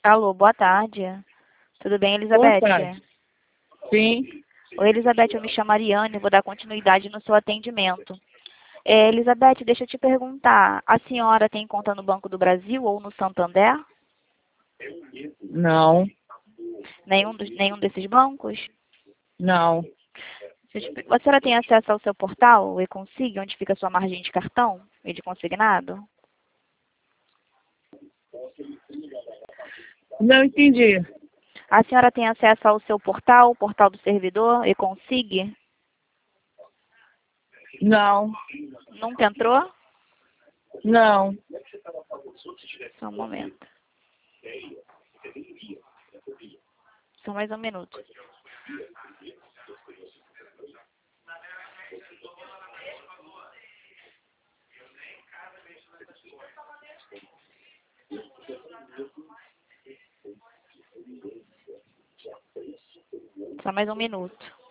Alô, boa tarde. Tudo bem, Boa Elizabeth? tarde. Sim, Oi, Elizabeth, eu me chamo Ariane, vou dar continuidade no seu atendimento. Elizabeth, deixa eu te perguntar, a senhora tem conta no Banco do Brasil ou no Santander? não, Nenhum desses bancos? não, A senhora tem acesso ao seu portal, o E-Consig, onde fica a sua margem de cartão e de consignado? não entendi. A senhora tem acesso ao seu portal, o portal do servidor, E-Consig? Não, Nunca entrou? não. Só um momento. Só mais um minuto. Só mais um minuto.